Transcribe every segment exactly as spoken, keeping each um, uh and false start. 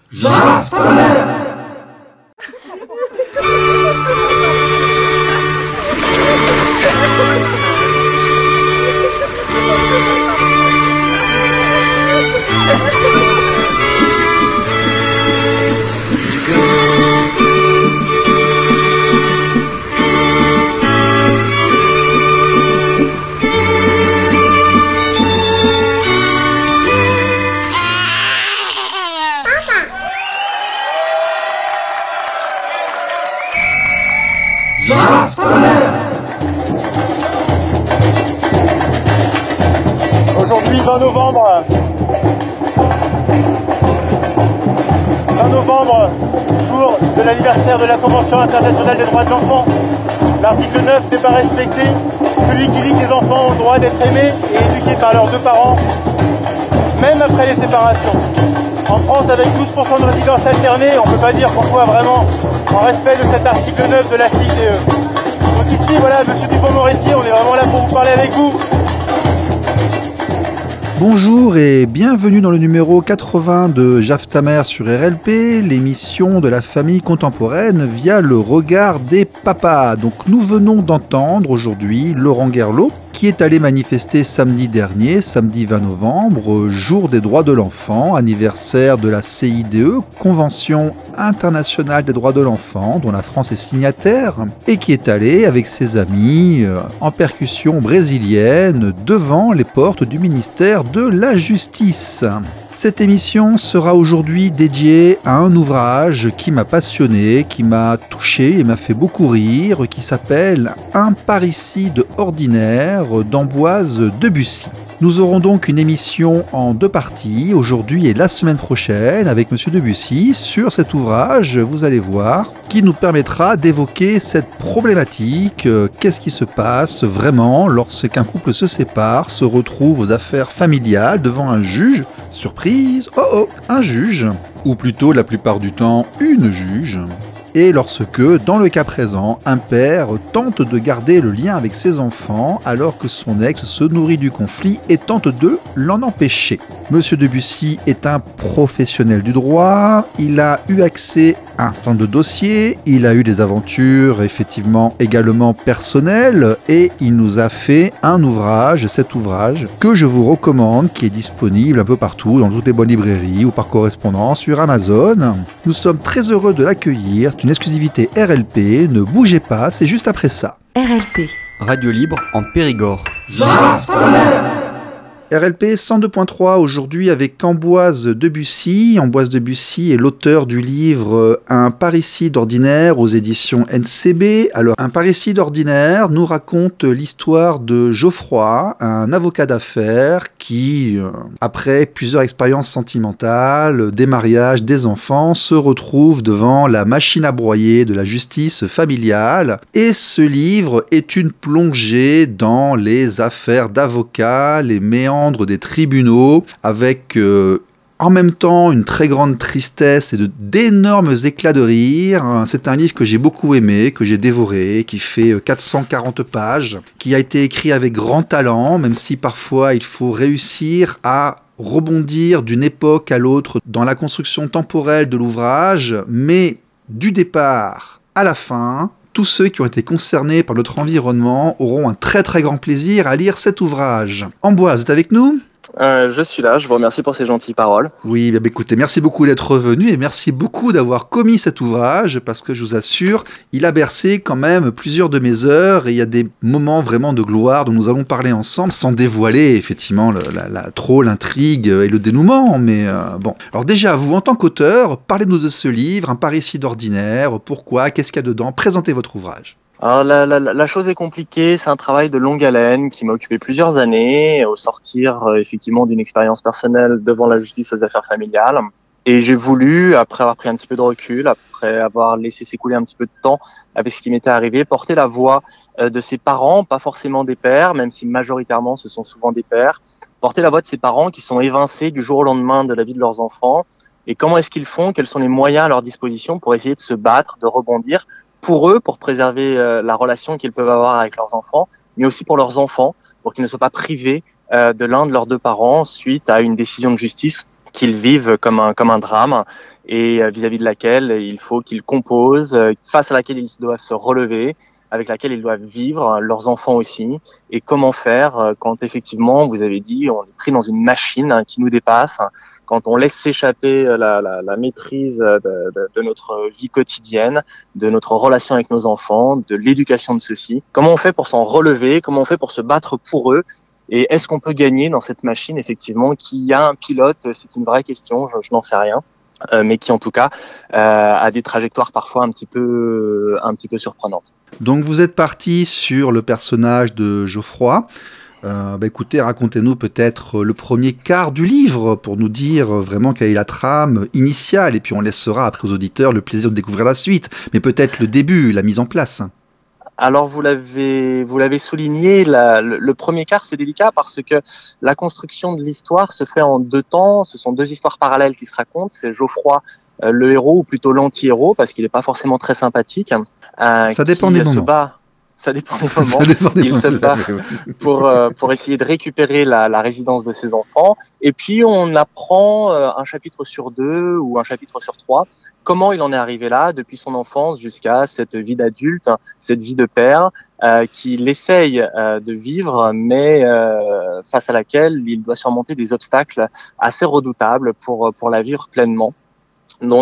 Jaf ta mère. Jaf ta mère. Aujourd'hui, vingt novembre. vingt novembre, jour de l'anniversaire de la Convention internationale des droits de l'enfant. L'article neuf n'est pas respecté. Celui qui dit que les enfants ont le droit d'être aimés et éduqués par leurs deux parents, même après les séparations. En France, avec douze pour cent de résidences alternées, on ne peut pas dire qu'on soit vraiment en respect de cet article neuf de la C I D E. Donc ici, voilà, monsieur Dupond-Moretti, on est vraiment là pour vous parler avec vous. Bonjour et bienvenue dans le numéro quatre-vingts de Jaf ta mère sur R L P, l'émission de la famille contemporaine via le regard des papas. Donc nous venons d'entendre aujourd'hui Laurent Guerlot, qui est allé manifester samedi dernier, samedi vingt novembre, jour des droits de l'enfant, anniversaire de la C I D E, Convention internationale des droits de l'enfant, dont la France est signataire, et qui est allé avec ses amis euh, en percussion brésilienne devant les portes du ministère de la Justice. Cette émission sera aujourd'hui dédiée à un ouvrage qui m'a passionné, qui m'a touché et m'a fait beaucoup rire, qui s'appelle « Un parricide ordinaire » d'Ambroise Debussy. Nous aurons donc une émission en deux parties, aujourd'hui et la semaine prochaine, avec Monsieur Debussy, sur cet ouvrage, vous allez voir, qui nous permettra d'évoquer cette problématique. Euh, qu'est-ce qui se passe vraiment lorsqu'un couple se sépare, se retrouve aux affaires familiales devant un juge? Surprise, oh oh, un juge, ou plutôt la plupart du temps une juge. Et lorsque, dans le cas présent, un père tente de garder le lien avec ses enfants alors que son ex se nourrit du conflit et tente de l'en empêcher. Monsieur Debussy est un professionnel du droit, il a eu accès à un temps de dossiers, il a eu des aventures effectivement également personnelles et il nous a fait un ouvrage, cet ouvrage que je vous recommande, qui est disponible un peu partout, dans toutes les bonnes librairies ou par correspondance sur Amazon. Nous sommes très heureux de l'accueillir, c'est une exclusivité R L P, ne bougez pas, c'est juste après ça. R L P. Radio libre en Périgord. Jaf ta mère. R L P cent deux point trois aujourd'hui avec Ambroise Debussy. Ambroise Debussy est l'auteur du livre Un parricide ordinaire aux éditions N C B. Alors, Un parricide ordinaire nous raconte l'histoire de Geoffroy, un avocat d'affaires qui, euh, après plusieurs expériences sentimentales, des mariages, des enfants, se retrouve devant la machine à broyer de la justice familiale. Et ce livre est une plongée dans les affaires d'avocats, les méandres des tribunaux, avec euh, en même temps une très grande tristesse et de, d'énormes éclats de rire. C'est un livre que j'ai beaucoup aimé, que j'ai dévoré, qui fait quatre cent quarante pages, qui a été écrit avec grand talent, même si parfois il faut réussir à rebondir d'une époque à l'autre dans la construction temporelle de l'ouvrage, mais du départ à la fin, tous ceux qui ont été concernés par notre environnement auront un très très grand plaisir à lire cet ouvrage. Ambroise, vous êtes avec nous ? Euh, je suis là, je vous remercie pour ces gentilles paroles. Oui, bien écoutez, merci beaucoup d'être revenu et merci beaucoup d'avoir commis cet ouvrage parce que je vous assure, il a bercé quand même plusieurs de mes heures et il y a des moments vraiment de gloire dont nous allons parler ensemble sans dévoiler effectivement le, la, la, trop l'intrigue et le dénouement, mais euh, bon. Alors déjà, vous en tant qu'auteur, parlez-nous de ce livre, Un parricide ordinaire, pourquoi, qu'est-ce qu'il y a dedans, présentez votre ouvrage. Alors la, la, la chose est compliquée, c'est un travail de longue haleine qui m'a occupé plusieurs années au sortir euh, effectivement d'une expérience personnelle devant la justice aux affaires familiales. Et j'ai voulu, après avoir pris un petit peu de recul, après avoir laissé s'écouler un petit peu de temps avec ce qui m'était arrivé, porter la voix euh, de ses parents, pas forcément des pères, même si majoritairement ce sont souvent des pères, porter la voix de ses parents qui sont évincés du jour au lendemain de la vie de leurs enfants. Et comment est-ce qu'ils font, quels sont les moyens à leur disposition pour essayer de se battre, de rebondir, pour eux, pour préserver euh, la relation qu'ils peuvent avoir avec leurs enfants, mais aussi pour leurs enfants, pour qu'ils ne soient pas privés euh, de l'un de leurs deux parents suite à une décision de justice qu'ils vivent comme un comme un drame. et euh, vis-à-vis de laquelle il faut qu'ils composent, euh, face à laquelle ils doivent se relever, avec laquelle ils doivent vivre, leurs enfants aussi, et comment faire euh, quand effectivement, vous avez dit, on est pris dans une machine hein, qui nous dépasse, hein, quand on laisse s'échapper la, la, la maîtrise de, de, de notre vie quotidienne, de notre relation avec nos enfants, de l'éducation de ceux-ci. Comment on fait pour s'en relever? Comment on fait pour se battre pour eux? Et est-ce qu'on peut gagner dans cette machine, effectivement, qui a un pilote? C'est une vraie question, je, je n'en sais rien. Euh, mais qui en tout cas euh, a des trajectoires parfois un petit peu un petit peu surprenantes. Donc vous êtes parti sur le personnage de Geoffroy. Euh, bah écoutez, racontez-nous peut-être le premier quart du livre pour nous dire vraiment quelle est la trame initiale, et puis on laissera après aux auditeurs le plaisir de découvrir la suite, mais peut-être le début, la mise en place. Alors vous l'avez vous l'avez souligné, la, le, le premier quart c'est délicat parce que la construction de l'histoire se fait en deux temps. Ce sont deux histoires parallèles qui se racontent. C'est Geoffroy euh, le héros, ou plutôt l'anti-héros, parce qu'il n'est pas forcément très sympathique. Euh, Ça dépend qui, des euh, moments. Se bat. Ça dépend des moments. Ça dépend des il moments. se bat pour euh, pour essayer de récupérer la, la résidence de ses enfants. Et puis on apprend euh, un chapitre sur deux ou un chapitre sur trois comment il en est arrivé là, depuis son enfance jusqu'à cette vie d'adulte, cette vie de père, euh, qu'il essaye euh, de vivre, mais euh, face à laquelle il doit surmonter des obstacles assez redoutables pour pour la vivre pleinement. Donc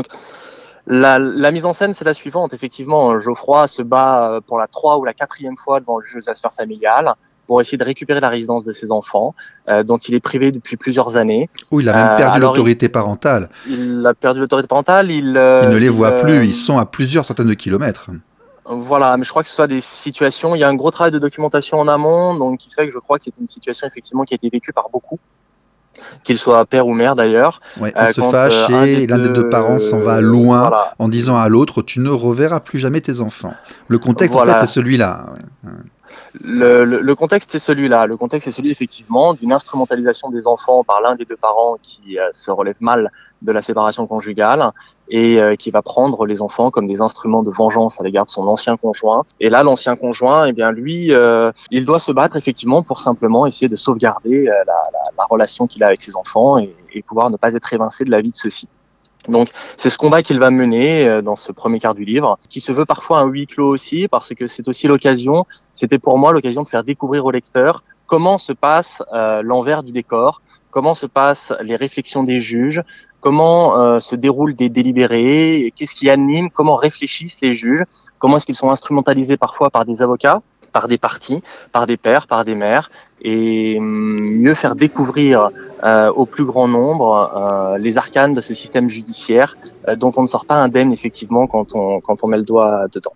La, la mise en scène, c'est la suivante. Effectivement, Geoffroy se bat pour la trois ou la quatrième fois devant le juge aux affaires familiales pour essayer de récupérer la résidence de ses enfants, euh, dont il est privé depuis plusieurs années. Oui, il a même Euh, perdu alors, l'autorité parentale. Il, il a perdu l'autorité parentale. Il, euh, Il ne les il, voit euh, plus, ils sont à plusieurs centaines de kilomètres. Voilà, mais je crois que ce soit des situations. Il y a un gros travail de documentation en amont, donc qui fait que je crois que c'est une situation effectivement qui a été vécue par beaucoup, qu'il soit père ou mère d'ailleurs. Ouais, on Euh, se quand, fâche euh, un et des l'un des deux deux- parents s'en va loin Voilà. en disant à l'autre « tu ne reverras plus jamais tes enfants ». Le contexte, Voilà. en fait, c'est celui-là. Ouais. Le, le, le contexte est celui-là. Le contexte est celui effectivement d'une instrumentalisation des enfants par l'un des deux parents qui euh, se relève mal de la séparation conjugale et euh, qui va prendre les enfants comme des instruments de vengeance à l'égard de son ancien conjoint. Et là, l'ancien conjoint, eh bien lui, euh, il doit se battre effectivement pour simplement essayer de sauvegarder euh, la, la, la relation qu'il a avec ses enfants et, et pouvoir ne pas être évincé de la vie de ceux-ci. Donc c'est ce combat qu'il va mener euh, dans ce premier quart du livre, qui se veut parfois un huis clos aussi, parce que c'est aussi l'occasion, c'était pour moi l'occasion de faire découvrir au lecteur comment se passe euh, l'envers du décor, comment se passent les réflexions des juges, comment euh, se déroulent des délibérés, qu'est-ce qui anime, comment réfléchissent les juges, comment est-ce qu'ils sont instrumentalisés parfois par des avocats, par des partis, par des pères, par des mères, et mieux faire découvrir euh, au plus grand nombre euh, les arcanes de ce système judiciaire euh, dont on ne sort pas indemne effectivement quand on, quand on met le doigt dedans.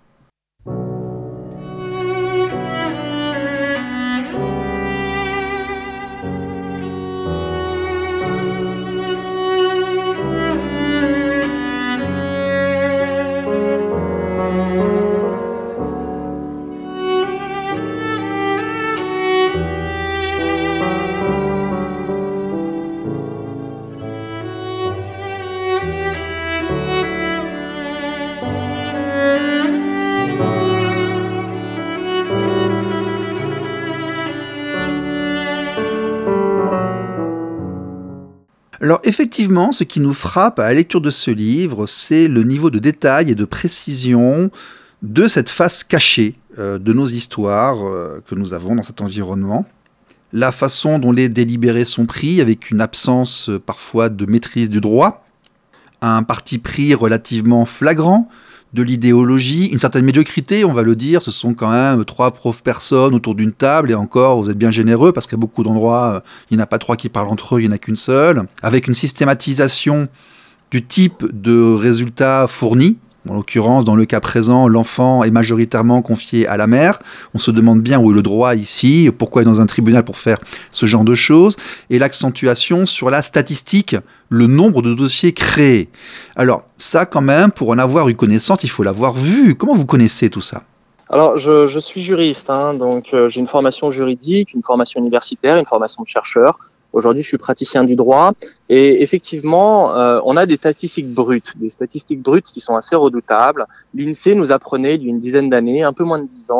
Alors effectivement, ce qui nous frappe à la lecture de ce livre, c'est le niveau de détail et de précision de cette face cachée euh, de nos histoires euh, que nous avons dans cet environnement. La façon dont les délibérés sont pris, avec une absence euh, parfois de maîtrise du droit, un parti pris relativement flagrant, de l'idéologie, une certaine médiocrité, on va le dire, ce sont quand même trois pauvres personnes autour d'une table, et encore, vous êtes bien généreux, parce qu'à beaucoup d'endroits, il n'y en a pas trois qui parlent entre eux, il n'y en a qu'une seule, avec une systématisation du type de résultats fournis. En l'occurrence, dans le cas présent, l'enfant est majoritairement confié à la mère. On se demande bien où est le droit ici, pourquoi il est dans un tribunal pour faire ce genre de choses. Et l'accentuation sur la statistique, le nombre de dossiers créés. Alors ça, quand même, pour en avoir eu connaissance, il faut l'avoir vu. Comment vous connaissez tout ça ? Alors, je, je suis juriste, hein, donc euh, j'ai une formation juridique, une formation universitaire, une formation de chercheur. Aujourd'hui, je suis praticien du droit et effectivement, euh, on a des statistiques brutes, des statistiques brutes qui sont assez redoutables. L'INSEE nous apprenait d'une dizaine d'années, un peu moins de dix ans,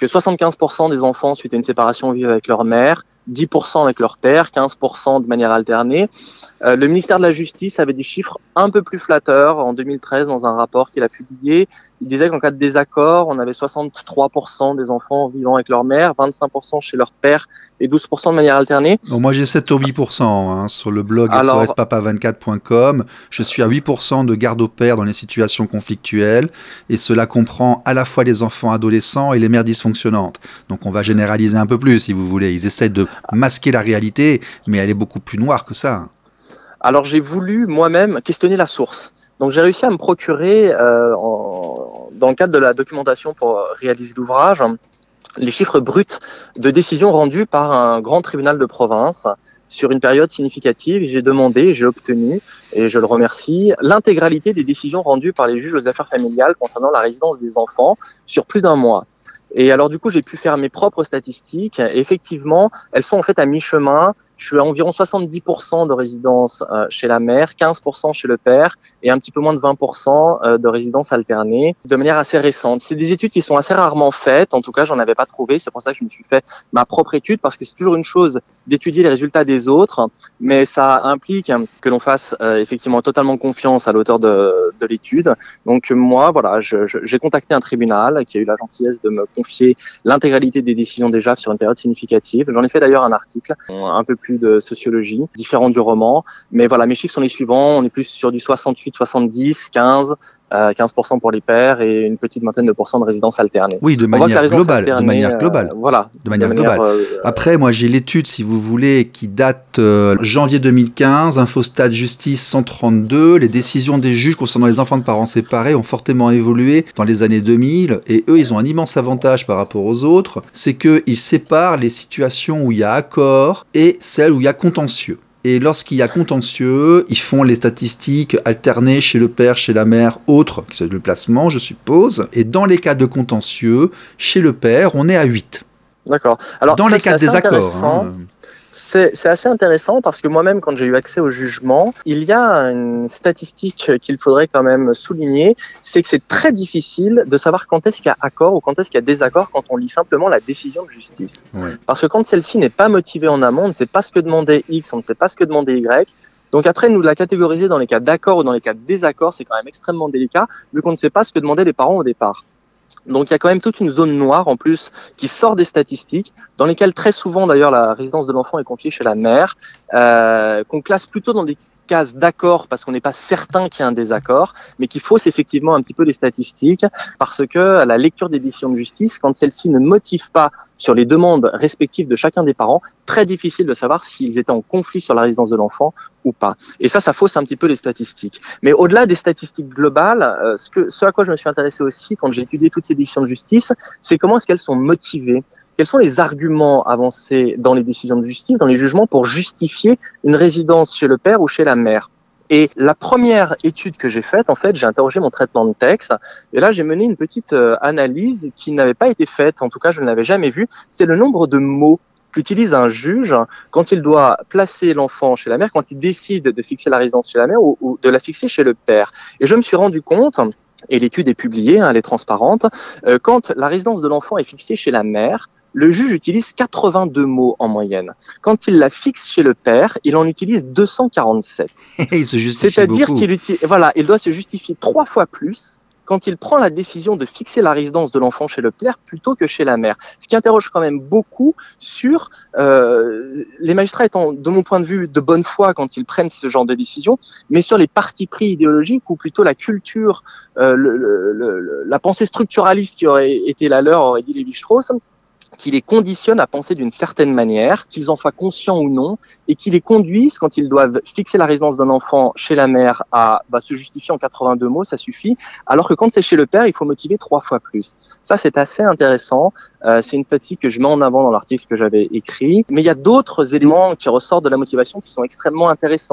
que soixante-quinze pour cent des enfants suite à une séparation vivent avec leur mère, dix pour cent avec leur père, quinze pour cent de manière alternée. Euh, le ministère de la Justice avait des chiffres un peu plus flatteurs en deux mille treize dans un rapport qu'il a publié. Il disait qu'en cas de désaccord, on avait soixante-trois pour cent des enfants vivant avec leur mère, vingt-cinq pour cent chez leur père et douze pour cent de manière alternée. Bon, moi j'ai sept ou huit pour cent hein, sur le blog Alors, S O S papa vingt-quatre point com. Je suis à huit pour cent de garde au père dans les situations conflictuelles et cela comprend à la fois les enfants adolescents et les mères dysfonctionnantes. Donc on va généraliser un peu plus si vous voulez. Ils essaient de masquer la réalité, mais elle est beaucoup plus noire que ça. Alors j'ai voulu moi-même questionner la source. Donc j'ai réussi à me procurer, euh, en, dans le cadre de la documentation pour réaliser l'ouvrage, les chiffres bruts de décisions rendues par un grand tribunal de province sur une période significative. J'ai demandé, j'ai obtenu, et je le remercie, l'intégralité des décisions rendues par les juges aux affaires familiales concernant la résidence des enfants sur plus d'un mois. Et alors du coup, j'ai pu faire mes propres statistiques. Et effectivement, elles sont en fait à mi-chemin. Je suis à environ soixante-dix pour cent de résidence euh, chez la mère, quinze pour cent chez le père et un petit peu moins de vingt pour cent euh, de résidence alternée de manière assez récente. C'est des études qui sont assez rarement faites. En tout cas, j'en avais pas trouvé. C'est pour ça que je me suis fait ma propre étude parce que c'est toujours une chose d'étudier les résultats des autres, mais ça implique que l'on fasse euh, effectivement totalement confiance à l'auteur de, de l'étude. Donc moi, voilà, je, je, j'ai contacté un tribunal qui a eu la gentillesse de me confier l'intégralité des décisions des J A F sur une période significative. J'en ai fait d'ailleurs un article, un peu plus de sociologie, différent du roman. Mais voilà, mes chiffres sont les suivants. On est plus sur du soixante-huit, soixante-dix, quinze, euh, quinze pour cent pour les pères et une petite vingtaine de pourcents de résidences alternées. Oui, de manière globale. De manière globale. Euh, voilà. De manière, de manière globale. Euh, Après, moi, j'ai l'étude, si vous voulez, qui date euh, janvier deux mille quinze, Infostat Justice cent trente-deux. Les décisions des juges concernant les enfants de parents séparés ont fortement évolué dans les années deux mille. Et eux, ils ont un immense avantage par rapport aux autres, c'est qu'ils séparent les situations où il y a accord et celles où il y a contentieux. Et lorsqu'il y a contentieux, ils font les statistiques alternées chez le père, chez la mère, autres, c'est le placement, je suppose. Et dans les cas de contentieux, chez le père, on est à huit. D'accord. Alors, dans ça, les cas de désaccord. Hein. C'est, c'est assez intéressant parce que moi-même, quand j'ai eu accès au jugement, il y a une statistique qu'il faudrait quand même souligner, c'est que c'est très difficile de savoir quand est-ce qu'il y a accord ou quand est-ce qu'il y a désaccord quand on lit simplement la décision de justice. Ouais. Parce que quand celle-ci n'est pas motivée en amont, on ne sait pas ce que demandait X, on ne sait pas ce que demandait Y. Donc après, nous la catégoriser dans les cas d'accord ou dans les cas de désaccord, c'est quand même extrêmement délicat, vu qu'on ne sait pas ce que demandaient les parents au départ. Donc il y a quand même toute une zone noire en plus qui sort des statistiques, dans lesquelles très souvent d'ailleurs la résidence de l'enfant est confiée chez la mère, euh, qu'on classe plutôt dans des cases d'accord parce qu'on n'est pas certain qu'il y ait un désaccord, mais qui fausse effectivement un petit peu les statistiques parce que à la lecture des décisions de justice, quand celles-ci ne motivent pas sur les demandes respectives de chacun des parents, très difficile de savoir s'ils étaient en conflit sur la résidence de l'enfant ou pas. Et ça, ça fausse un petit peu les statistiques. Mais au-delà des statistiques globales, euh, ce, que, ce à quoi je me suis intéressé aussi quand j'ai étudié toutes ces décisions de justice, c'est comment est-ce qu'elles sont motivées. Quels sont les arguments avancés dans les décisions de justice, dans les jugements, pour justifier une résidence chez le père ou chez la mère? Et la première étude que j'ai faite, en fait, j'ai interrogé mon traitement de texte, et là, j'ai mené une petite euh, analyse qui n'avait pas été faite, en tout cas, je ne l'avais jamais vue, c'est le nombre de mots qu'utilise un juge quand il doit placer l'enfant chez la mère, quand il décide de fixer la résidence chez la mère ou, ou de la fixer chez le père. Et je me suis rendu compte, et l'étude est publiée, hein, elle est transparente, euh, quand la résidence de l'enfant est fixée chez la mère, le juge utilise quatre-vingt-deux mots en moyenne. Quand il la fixe chez le père, il en utilise deux cent quarante-sept. Il se justifie C'est-à-dire beaucoup. qu'il utilise, voilà, il doit se justifier trois fois plus quand il prend la décision de fixer la résidence de l'enfant chez le père plutôt que chez la mère. Ce qui interroge quand même beaucoup sur euh, les magistrats étant, de mon point de vue, de bonne foi quand ils prennent ce genre de décision, mais sur les partis pris idéologiques ou plutôt la culture, euh, le, le, le, la pensée structuraliste qui aurait été la leur, aurait dit Lévi-Strauss, qui les conditionne à penser d'une certaine manière, qu'ils en soient conscients ou non, et qui les conduisent, quand ils doivent fixer la résidence d'un enfant chez la mère, à bah, se justifier en quatre-vingt-deux mots, ça suffit, alors que quand c'est chez le père, il faut motiver trois fois plus. Ça, c'est assez intéressant. Euh, c'est une statistique que je mets en avant dans l'article que j'avais écrit. Mais il y a d'autres éléments qui ressortent de la motivation qui sont extrêmement intéressants.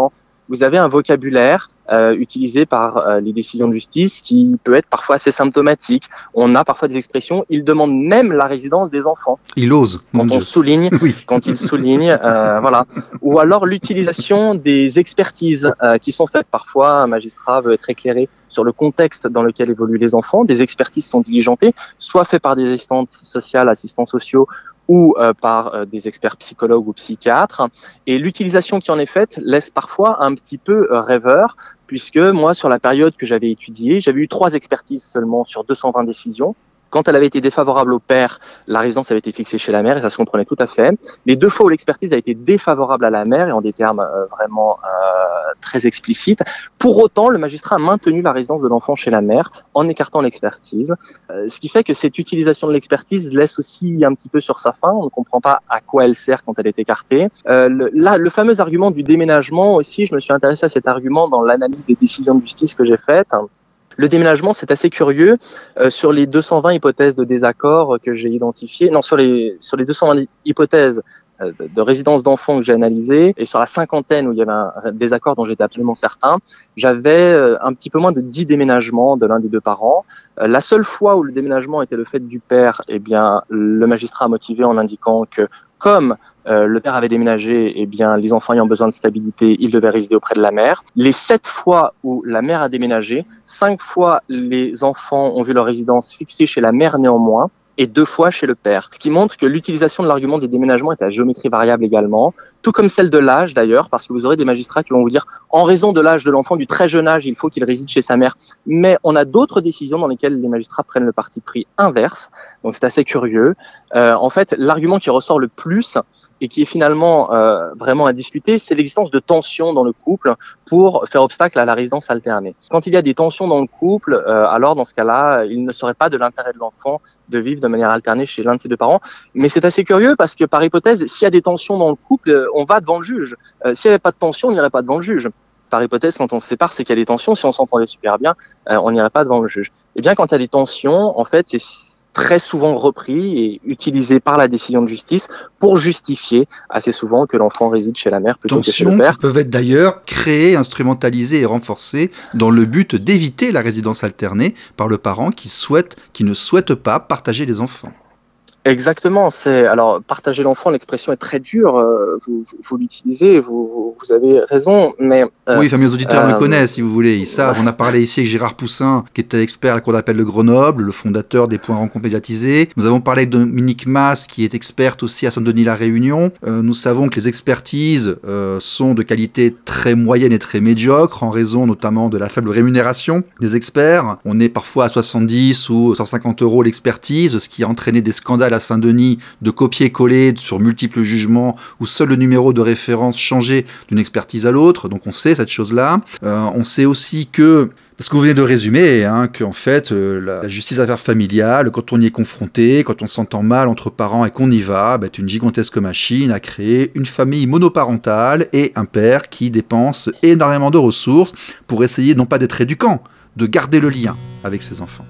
vous avez un vocabulaire euh, utilisé par euh, les décisions de justice qui peut être parfois assez symptomatique. On a parfois des expressions, ils demandent même la résidence des enfants. Il ose, mon Quand on Dieu. souligne, Oui. quand ils soulignent, euh, voilà. Ou alors l'utilisation des expertises euh, qui sont faites. Parfois, un magistrat veut être éclairé sur le contexte dans lequel évoluent les enfants. Des expertises sont diligentées, soit faites par des assistantes sociales, assistants sociaux, ou euh, par euh, des experts psychologues ou psychiatres. Et l'utilisation qui en est faite laisse parfois un petit peu euh, rêveur, puisque moi, sur la période que j'avais étudiée, j'avais eu trois expertises seulement sur deux cent vingt décisions. Quand elle avait été défavorable au père, la résidence avait été fixée chez la mère et ça se comprenait tout à fait. Les deux fois où l'expertise a été défavorable à la mère et en des termes euh, vraiment euh, très explicites, pour autant, le magistrat a maintenu la résidence de l'enfant chez la mère en écartant l'expertise. Euh, ce qui fait que cette utilisation de l'expertise laisse aussi un petit peu sur sa fin. On ne comprend pas à quoi elle sert quand elle est écartée. Euh, le, là, le fameux argument du déménagement aussi, je me suis intéressé à cet argument dans l'analyse des décisions de justice que j'ai faite. Le déménagement, c'est assez curieux. Euh, sur les deux cent vingt hypothèses de désaccord que j'ai identifiées, non, sur les sur les deux cent vingt hypothèses euh, de, de résidence d'enfants que j'ai analysées, et sur la cinquantaine où il y avait un désaccord dont j'étais absolument certain, j'avais euh, un petit peu moins de dix déménagements de l'un des deux parents. Euh, la seule fois où le déménagement était le fait du père, eh bien, le magistrat a motivé en indiquant que comme euh, le père avait déménagé, eh bien, les enfants ayant besoin de stabilité, ils devaient résider auprès de la mère. Les sept fois où la mère a déménagé, cinq fois les enfants ont vu leur résidence fixée chez la mère néanmoins, et deux fois chez le père. Ce qui montre que l'utilisation de l'argument des déménagements est à géométrie variable également, tout comme celle de l'âge d'ailleurs, parce que vous aurez des magistrats qui vont vous dire en raison de l'âge de l'enfant, du très jeune âge, il faut qu'il réside chez sa mère. Mais on a d'autres décisions dans lesquelles les magistrats prennent le parti pris inverse, donc c'est assez curieux. Euh, en fait, l'argument qui ressort le plus et qui est finalement euh, vraiment à discuter, c'est l'existence de tensions dans le couple pour faire obstacle à la résidence alternée. Quand il y a des tensions dans le couple, euh, alors dans ce cas-là, il ne serait pas de l'intérêt de l'enfant de vivre de manière alternée chez l'un de ses deux parents. Mais c'est assez curieux parce que par hypothèse, s'il y a des tensions dans le couple, on va devant le juge. Euh, s'il n'y avait pas de tension, on n'irait pas devant le juge. Par hypothèse, quand on se sépare, c'est qu'il y a des tensions. Si on s'entendait super bien, euh, on n'irait pas devant le juge. Et bien, quand il y a des tensions, en fait, c'est très souvent repris et utilisé par la décision de justice pour justifier assez souvent que l'enfant réside chez la mère plutôt que chez le Tensions père. qui peuvent être d'ailleurs créées, instrumentalisées et renforcées dans le but d'éviter la résidence alternée par le parent qui souhaite, qui ne souhaite pas partager les enfants. Exactement. C'est alors partager l'enfant. L'expression est très dure. Euh, vous, vous, vous l'utilisez. Vous, vous avez raison. Mais euh, oui, enfin, mes auditeurs euh, le connaissent, si vous voulez. Ils savent. On a parlé ici avec Gérard Poussin, qui était expert à la cour d'appel de Grenoble, le fondateur des points rencontres médiatisés. Nous avons parlé de Dominique Mas, qui est experte aussi à Saint-Denis-la-Réunion. Euh, nous savons que les expertises euh, sont de qualité très moyenne et très médiocre, en raison notamment de la faible rémunération des experts. On est parfois à soixante-dix ou cent cinquante euros l'expertise, ce qui a entraîné des scandales à Saint-Denis de copier-coller sur multiples jugements où seul le numéro de référence changeait d'une expertise à l'autre. Donc on sait cette chose-là. Euh, on sait aussi que, parce que vous venez de résumer, hein, qu'en fait, euh, la justice des affaires familiales, quand on y est confronté, quand on s'entend mal entre parents et qu'on y va, bah, est une gigantesque machine à créer une famille monoparentale et un père qui dépense énormément de ressources pour essayer non pas d'être éduquant, de garder le lien avec ses enfants.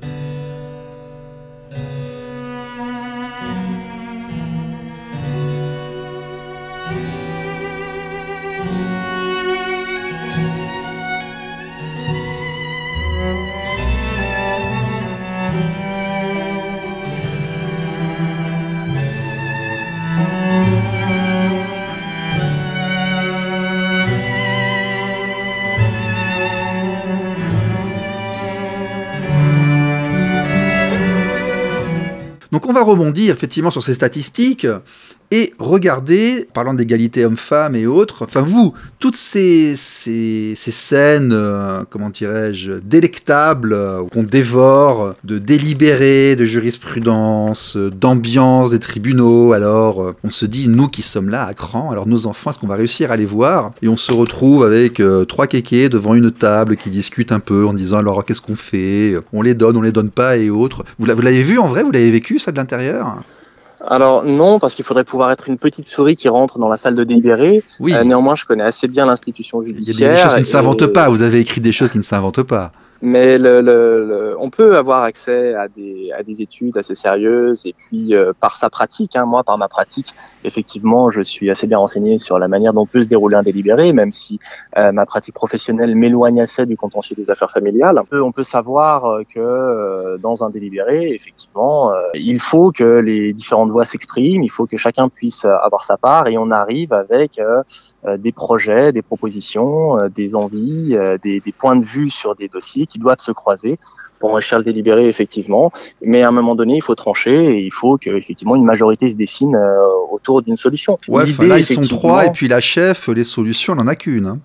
Donc on va rebondir effectivement sur ces statistiques et regarder, parlant d'égalité homme-femme et autres, enfin vous, toutes ces, ces, ces scènes, euh, comment dirais-je, délectables, euh, qu'on dévore, de délibérés, de jurisprudence, euh, d'ambiance des tribunaux, alors euh, on se dit, nous qui sommes là à cran, alors nos enfants, est-ce qu'on va réussir à les voir? Et on se retrouve avec euh, trois kékés devant une table qui discutent un peu en disant, alors qu'est-ce qu'on fait? On les donne, on les donne pas et autres. Vous l'avez vu en vrai? Vous l'avez vécu ça de l'intérieur? Alors non, parce qu'il faudrait pouvoir être une petite souris qui rentre dans la salle de délibéré. Oui. Euh, néanmoins, je connais assez bien l'institution judiciaire. Il y a des choses qui ne et... s'inventent pas. Vous avez écrit des choses qui ne s'inventent pas. Mais le, le, le, on peut avoir accès à des, à des études assez sérieuses et puis euh, par sa pratique, hein, moi par ma pratique, effectivement, je suis assez bien renseigné sur la manière dont peut se dérouler un délibéré, même si euh, ma pratique professionnelle m'éloigne assez du contentieux des affaires familiales. On peut, on peut savoir que euh, dans un délibéré, effectivement, euh, il faut que les différentes voix s'expriment, il faut que chacun puisse avoir sa part et on arrive avec euh, euh, des projets, des propositions, euh, des envies, euh, des, des points de vue sur des dossiers qui doivent se croiser pour enrichir le délibéré, effectivement. Mais à un moment donné, il faut trancher et il faut qu'effectivement une majorité se dessine euh, autour d'une solution. Ouais, enfin, là, ils sont trois et puis la chef, les solutions, elle n'en a qu'une. Hein.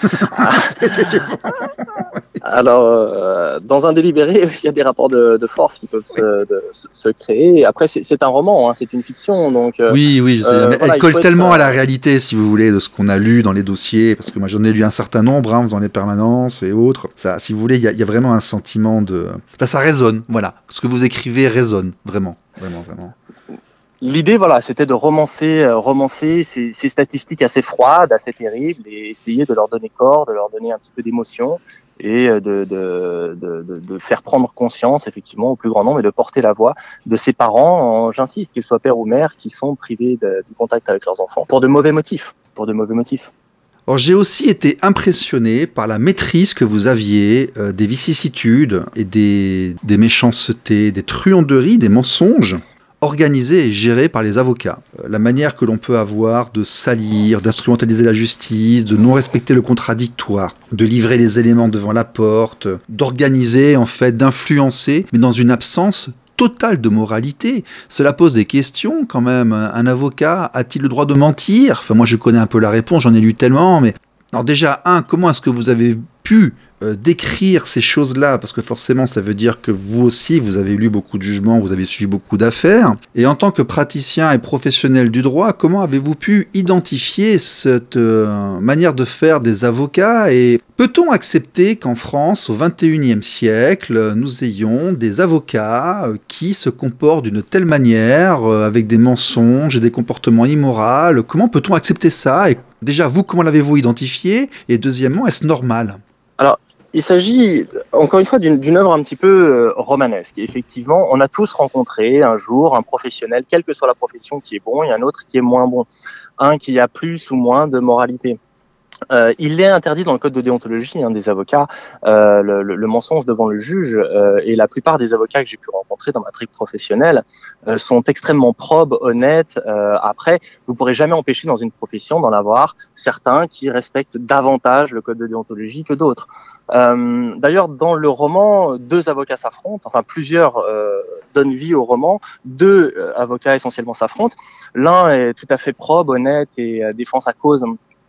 Alors, euh, dans un délibéré, il y a des rapports de, de force qui peuvent se, de, se créer. Après, c'est, c'est un roman, hein, c'est une fiction, donc. Euh, oui, oui, je sais, euh, mais voilà, elle colle tellement être, à la réalité, si vous voulez, de ce qu'on a lu dans les dossiers, parce que moi j'en ai lu un certain nombre, hein, en faisant les permanences et autres. Ça, si vous voulez, il y, y a vraiment un sentiment de. Enfin, ça résonne, voilà. Ce que vous écrivez résonne, vraiment, vraiment, vraiment. L'idée, voilà, c'était de romancer, euh, romancer ces, ces statistiques assez froides, assez terribles, et essayer de leur donner corps, de leur donner un petit peu d'émotion, et de, de, de, de, de faire prendre conscience, effectivement, au plus grand nombre, et de porter la voix de ces parents, en, j'insiste, qu'ils soient pères ou mères, qui sont privés de, du contact avec leurs enfants, pour de mauvais motifs, pour de mauvais motifs. Alors, j'ai aussi été impressionné par la maîtrise que vous aviez euh, des vicissitudes et des, des méchancetés, des truanderies, des mensonges organisé et géré par les avocats. La manière que l'on peut avoir de salir, d'instrumentaliser la justice, de non respecter le contradictoire, de livrer les éléments devant la porte, d'organiser, en fait, d'influencer, mais dans une absence totale de moralité. Cela pose des questions quand même. Un avocat a-t-il le droit de mentir ? Enfin, moi je connais un peu la réponse, j'en ai lu tellement, mais... Alors déjà, un, comment est-ce que vous avez pu euh, décrire ces choses-là ? Parce que forcément, ça veut dire que vous aussi, vous avez lu beaucoup de jugements, vous avez suivi beaucoup d'affaires. Et en tant que praticien et professionnel du droit, comment avez-vous pu identifier cette euh, manière de faire des avocats ? Et peut-on accepter qu'en France, au vingt et unième siècle, nous ayons des avocats euh, qui se comportent d'une telle manière, euh, avec des mensonges et des comportements immoraux ? Comment peut-on accepter ça ? Et déjà, vous, comment l'avez-vous identifié ? Et deuxièmement, est-ce normal ? Alors, il s'agit, encore une fois, d'une, d'une œuvre un petit peu euh, romanesque. Et effectivement, on a tous rencontré un jour un professionnel, quelle que soit la profession, qui est bon, et un autre qui est moins bon. Un qui a plus ou moins de moralité. Euh, il est interdit dans le code de déontologie hein, des avocats euh, le, le, le mensonge devant le juge euh, et la plupart des avocats que j'ai pu rencontrer dans ma trique professionnelle euh, sont extrêmement probes, honnêtes. Euh, après, vous pourrez jamais empêcher dans une profession d'en avoir certains qui respectent davantage le code de déontologie que d'autres. Euh, d'ailleurs, dans le roman, deux avocats s'affrontent, enfin plusieurs euh, donnent vie au roman, deux euh, avocats essentiellement s'affrontent. L'un est tout à fait probe, honnête et euh, défend sa cause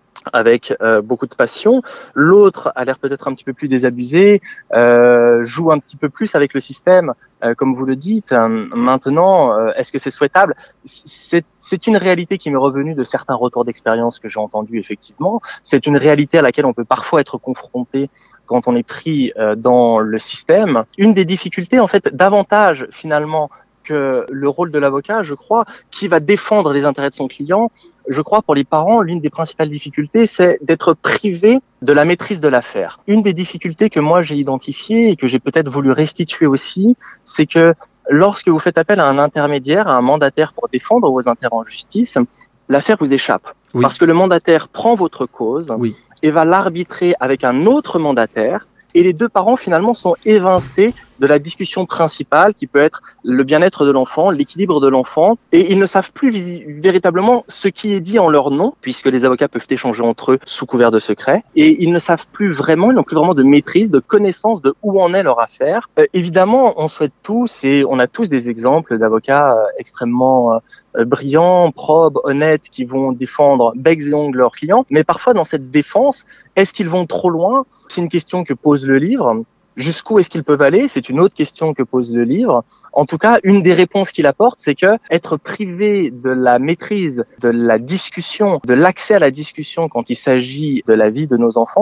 avec euh, beaucoup de passion. L'autre a l'air peut-être un petit peu plus désabusé, euh, joue un petit peu plus avec le système, euh, comme vous le dites. Euh, maintenant, euh, est-ce que c'est souhaitable ? c'est, c'est une réalité qui m'est revenue de certains retours d'expérience que j'ai entendus, effectivement. C'est une réalité à laquelle on peut parfois être confronté quand on est pris euh, dans le système. Une des difficultés, en fait, davantage, finalement, que le rôle de l'avocat, je crois, qui va défendre les intérêts de son client, je crois pour les parents, l'une des principales difficultés, c'est d'être privé de la maîtrise de l'affaire. Une des difficultés que moi j'ai identifiées et que j'ai peut-être voulu restituer aussi, c'est que lorsque vous faites appel à un intermédiaire, à un mandataire pour défendre vos intérêts en justice, l'affaire vous échappe. Oui. Parce que le mandataire prend votre cause oui. et va l'arbitrer avec un autre mandataire, et les deux parents finalement sont évincés de la discussion principale qui peut être le bien-être de l'enfant, l'équilibre de l'enfant, et ils ne savent plus vis- véritablement ce qui est dit en leur nom, puisque les avocats peuvent échanger entre eux sous couvert de secret, et ils ne savent plus vraiment, ils n'ont plus vraiment de maîtrise, de connaissance de où en est leur affaire. Euh, évidemment, on souhaite tous, et on a tous des exemples d'avocats euh, extrêmement euh, brillants, probes, honnêtes, qui vont défendre becs et ongles leurs clients, mais parfois dans cette défense, est-ce qu'ils vont trop loin ? C'est une question que pose le livre. Jusqu'où est-ce qu'ils peuvent aller ? C'est une autre question que pose le livre. En tout cas, une des réponses qu'il apporte, c'est que être privé de la maîtrise, de la discussion, de l'accès à la discussion quand il s'agit de la vie de nos enfants,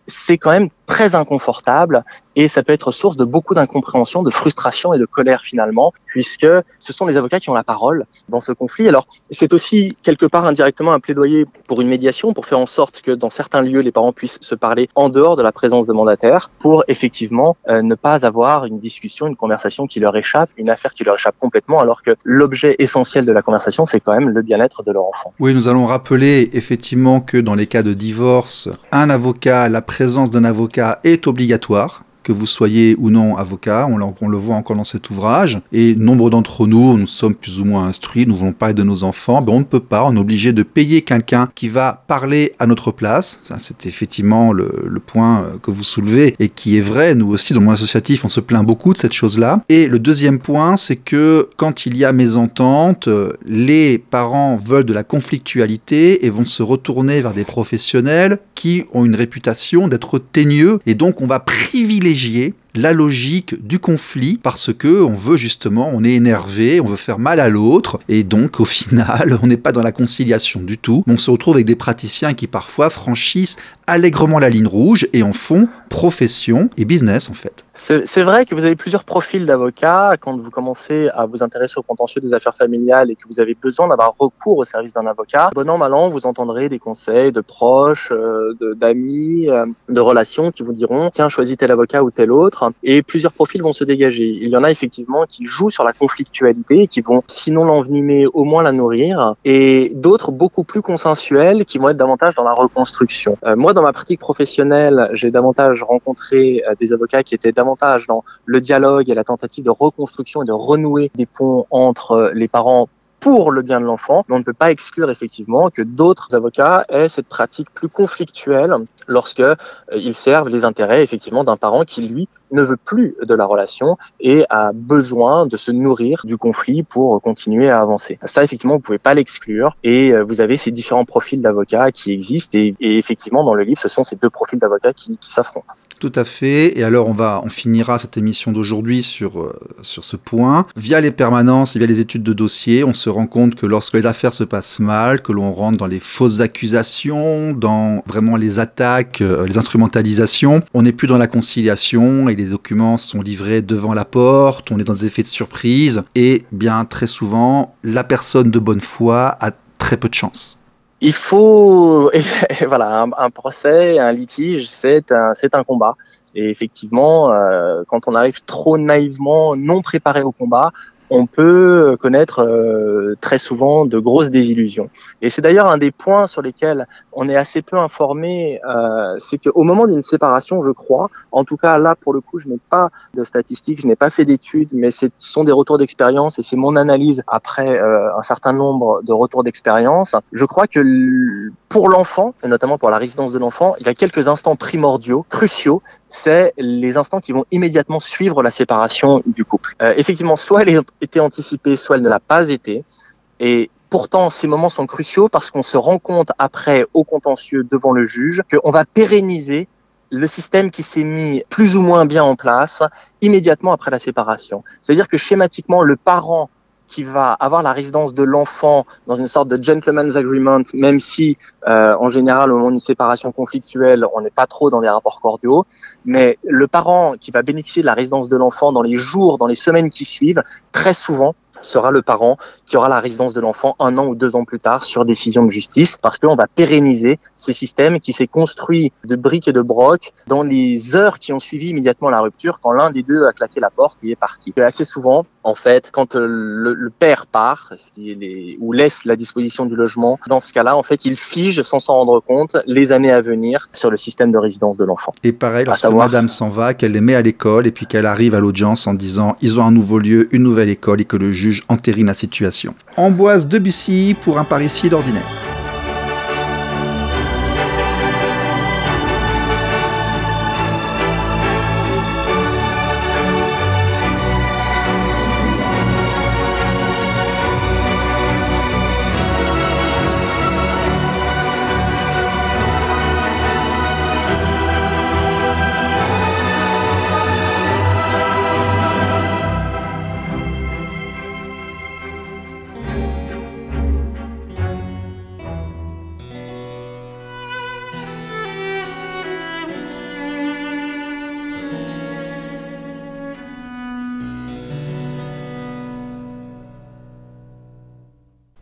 c'est quand même très inconfortable et ça peut être source de beaucoup d'incompréhension, de frustration et de colère finalement, puisque ce sont les avocats qui ont la parole dans ce conflit. Alors, c'est aussi quelque part indirectement un plaidoyer pour une médiation, pour faire en sorte que dans certains lieux, les parents puissent se parler en dehors de la présence de mandataires, pour effectivement euh, ne pas avoir une discussion, une conversation qui leur échappe, une affaire qui leur échappe complètement, alors que l'objet essentiel de la conversation, c'est quand même le bien-être de leur enfant. Oui, nous allons rappeler effectivement que dans les cas de divorce, un avocat, la présence d'un avocat est obligatoire, que vous soyez ou non avocat, on, on le voit encore dans cet ouvrage, et nombre d'entre nous, nous sommes plus ou moins instruits, nous voulons parler de nos enfants, ben on ne peut pas, on est obligé de payer quelqu'un qui va parler à notre place. Ça, c'est effectivement le, le point que vous soulevez, et qui est vrai, nous aussi dans le monde associatif, on se plaint beaucoup de cette chose-là. Et le deuxième point, c'est que quand il y a mésentente, les parents veulent de la conflictualité et vont se retourner vers des professionnels qui ont une réputation d'être teigneux, et donc on va privilégier la logique du conflit parce que on veut justement, on est énervé, on veut faire mal à l'autre et donc au final on n'est pas dans la conciliation du tout. On se retrouve avec des praticiens qui parfois franchissent allègrement la ligne rouge et en font profession et business en fait. C'est, c'est vrai que vous avez plusieurs profils d'avocats quand vous commencez à vous intéresser au contentieux des affaires familiales et que vous avez besoin d'avoir recours au service d'un avocat. Bon an, mal an, vous entendrez des conseils de proches, euh, de, d'amis, euh, de relations qui vous diront « tiens, choisis tel avocat ou tel autre ». Et plusieurs profils vont se dégager. Il y en a effectivement qui jouent sur la conflictualité, qui vont sinon l'envenimer, au moins la nourrir, et d'autres beaucoup plus consensuels qui vont être davantage dans la reconstruction. Euh, moi, dans ma pratique professionnelle, j'ai davantage rencontré euh, des avocats qui étaient davantage dans le dialogue et la tentative de reconstruction et de renouer des ponts entre les parents pour le bien de l'enfant, mais on ne peut pas exclure effectivement que d'autres avocats aient cette pratique plus conflictuelle lorsque euh, ils servent les intérêts effectivement d'un parent qui lui ne veut plus de la relation et a besoin de se nourrir du conflit pour continuer à avancer. Ça effectivement vous pouvez pas l'exclure et euh, vous avez ces différents profils d'avocats qui existent et, et effectivement dans le livre ce sont ces deux profils d'avocats qui, qui s'affrontent. Tout à fait. Et alors, on va, on finira cette émission d'aujourd'hui sur, euh, sur ce point. Via les permanences, via les études de dossier, on se rend compte que lorsque les affaires se passent mal, que l'on rentre dans les fausses accusations, dans vraiment les attaques, euh, les instrumentalisations, on n'est plus dans la conciliation et les documents sont livrés devant la porte, on est dans des effets de surprise et bien très souvent, la personne de bonne foi a très peu de chance. Il faut, et voilà, un, un procès, un litige, c'est un, c'est un combat. Et effectivement, euh, quand on arrive trop naïvement, non préparé au combat, on peut connaître euh, très souvent de grosses désillusions. Et c'est d'ailleurs un des points sur lesquels on est assez peu informé, euh, c'est qu'au moment d'une séparation, je crois, en tout cas là pour le coup, je n'ai pas de statistiques, je n'ai pas fait d'études, mais ce sont des retours d'expérience et c'est mon analyse après euh, un certain nombre de retours d'expérience. Je crois que l- pour l'enfant, et notamment pour la résidence de l'enfant, il y a quelques instants primordiaux, cruciaux, c'est les instants qui vont immédiatement suivre la séparation du couple. Euh, effectivement, soit elle a été anticipée, soit elle ne l'a pas été. Et pourtant, ces moments sont cruciaux parce qu'on se rend compte après, au contentieux, devant le juge, qu'on va pérenniser le système qui s'est mis plus ou moins bien en place immédiatement après la séparation. C'est-à-dire que schématiquement, le parent qui va avoir la résidence de l'enfant dans une sorte de gentleman's agreement, même si, euh, en général, au moment d'une séparation conflictuelle, on n'est pas trop dans des rapports cordiaux, mais le parent qui va bénéficier de la résidence de l'enfant dans les jours, dans les semaines qui suivent, très souvent, sera le parent qui aura la résidence de l'enfant un an ou deux ans plus tard sur décision de justice, parce qu'on va pérenniser ce système qui s'est construit de briques et de brocs dans les heures qui ont suivi immédiatement la rupture, quand l'un des deux a claqué la porte et est parti. Et assez souvent, en fait, quand le, le père part, ce qui est les, ou laisse la disposition du logement, dans ce cas-là, en fait, il fige, sans s'en rendre compte, les années à venir sur le système de résidence de l'enfant. Et pareil, lorsque savoir... madame s'en va, qu'elle les met à l'école et puis qu'elle arrive à l'audience en disant ils ont un nouveau lieu, une nouvelle école et que le juge entérine la situation. Ambroise Debussy pour un parricide ordinaire.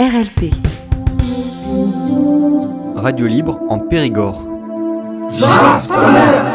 R L P. Radio libre en Périgord. Jaf ta mère.